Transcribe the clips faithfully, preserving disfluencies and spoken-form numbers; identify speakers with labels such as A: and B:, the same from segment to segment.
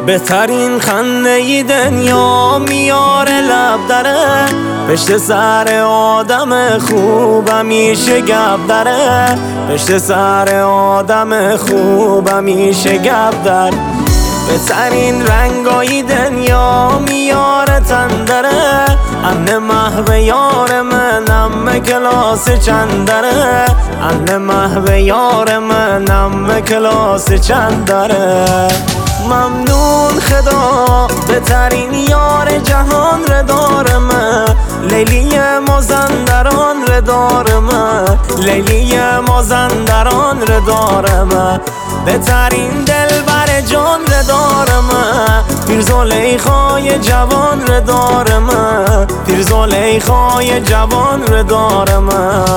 A: بهترین خنده ای دنیا میاره لب داره، پشت سر آدم خوب همیشه گپ داره، پشت سر آدم خوب همیشه گپ داره. بهترین رنگای دنیا میاره تن داره، امن محو یار من ام کلاس چند داره، امن محو یار من ام کلاس چند داره. ممنون خدا بهترین یار جهان ر دارم، لیلی مازندران ر دارم، لیلی مازندران ر دارم. بهترین دلبر جان ر دارم، پیر زلیخای جوان ر دارم، پیر زلیخای جوان ر دارم.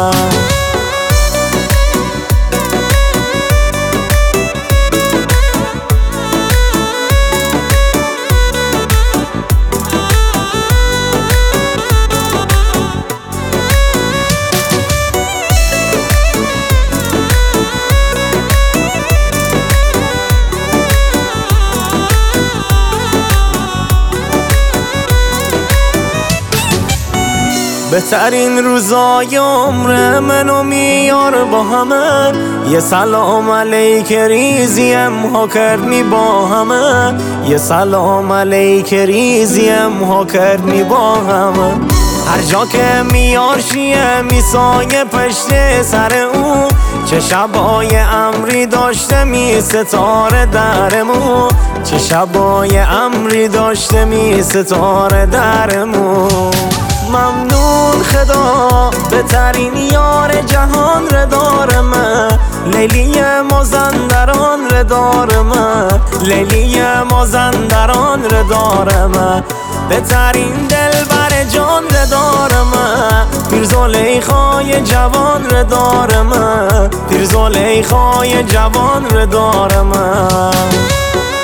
A: بهترین روزای عمر منو میار با همه، یه سلام علیک ریزیم ها کردنی با همه، یه سلام علیک ریزیم ها کردنی با همه. هر جا که میارشیه میسایه پشت سر او، چه شبای امری داشته می ستاره درمو، چه شبای امری داشته می ستاره درمو. ممنون خدا بهترین یار جهان ر دارم، لیلی مازندران ر دارم، لیلی مازندران ر دارم. بهترین دلبر جان ر دارم، پیر زلیخای جوان ر دارم، پیر زلیخای جوان ر دارم.